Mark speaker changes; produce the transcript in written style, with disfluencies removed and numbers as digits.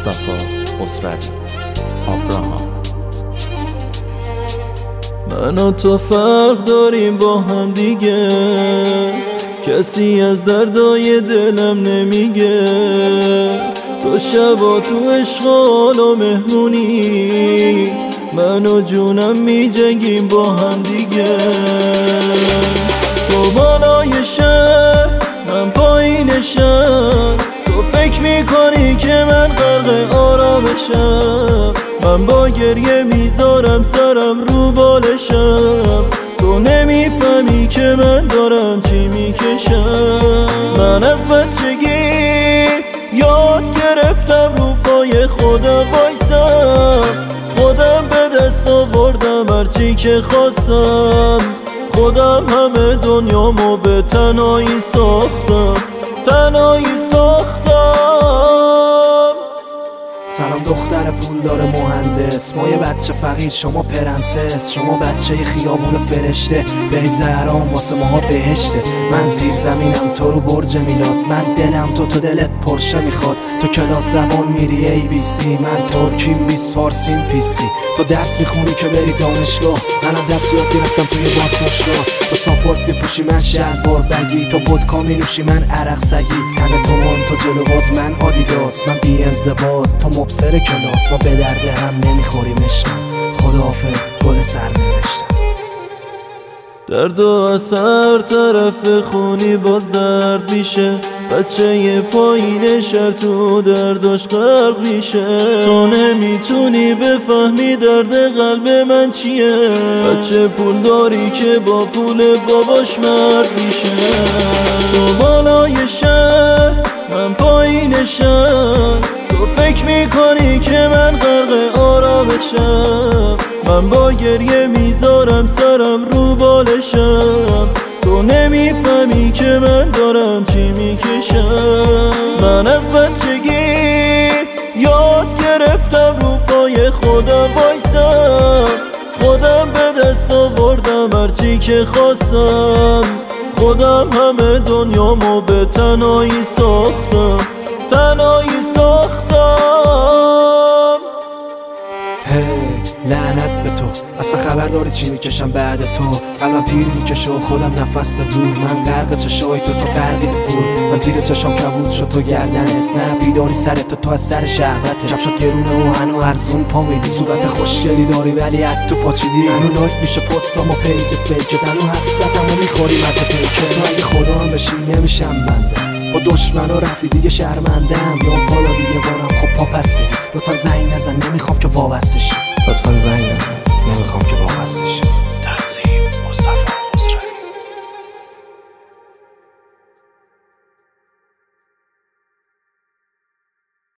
Speaker 1: مصطفی خسروی آبراهام.
Speaker 2: من و تو فرق داریم با هم دیگه، کسی از دردای دلم نمیگه. تو شبا تو عشق و مهمونیت، من و جونم میجنگیم با هم دیگه. تو بالای شهر من پایین شهر، تو فکر میکنی که من غرق آرامشم. من با گریه میذارم سرم رو بالشم، تو نمیفهمی که من دارم چی میکشم. من از بچگی یاد گرفتم رو پای خودم وایسم، خودم به دست آوردم هرچی که خواستم. خودم همه دنیامو به تنهایی ساختم.
Speaker 3: سلام دختر پولدار مهندس، ما یه بچه فقیر شما پرنسس. شما بچه خیابون فرشته، بری زهرام واسه ماها بهشته. من زیر زمینم تو رو برج میلاد، من دلم تو دلت پرشه میخواد. تو کلاس زبان میری ABC، من ترکیم 20 فارسیم پیسی. تو درس میخونی که بری دانشگاه، منم دست یاد گرفتم توی بازداشتگاه. تو ساپورت میپوشی من شلوار بگی، تو ودکا مینوشی من عرق سگی. تن تو من تو جلو باز من آدیداس، من بی انضباط تو مبصر کلاس. ما به درد هم نمیخوریم عشقم، خداحافظ گل سر نوشتم.
Speaker 2: درد و از هر طرف خونی باز درد میشه، بچه یه پایین شهر تو درداش غرق میشه. تو نمیتونی بفهمی درد قلب من چیه، بچه پول داری که با پول باباش مرد میشه. تو بالای شهر من پایین شهر، تو فکر میکنی که من غرق آرامشم. من با گریه میذارم سرم رو بالشم، تو نمیفهمی که من دارم چی میکشم. من از بچگی یاد گرفتم رو پای خودم وایسم، خودم به دست آوردم هرچی که خواستم. خودم همه دنیامو به تنهایی ساختم.
Speaker 3: لعنت به تو، اصلا خبر داری چی میکشم بعد تو. قلبم تیری میکشه و خودم نفس به زور. من غرق چشای تو غرقی تو پول. من زیر چشام کبود شد تو گردنت، نه بیداری سرت تو از سر شهوته. کفشات گرونه و هنو ارزون پا میدی، صورت خوشگلی داری ولی حد تو پاچیدی. هنو لایک میشه پستام و پیج فیکت، هنو حسرتمو میخوری مثل پیکت. تو اگه خدا هم بشی نمیشم بنده، با دشمنا رفتی دیگه شرمندم. یا پالا دیگه بارم خب پا پس می، لطفا زنگ نزن نمیخوام که وابسته شی. لطفا زنگ نزن نمیخوام که وابسته شی.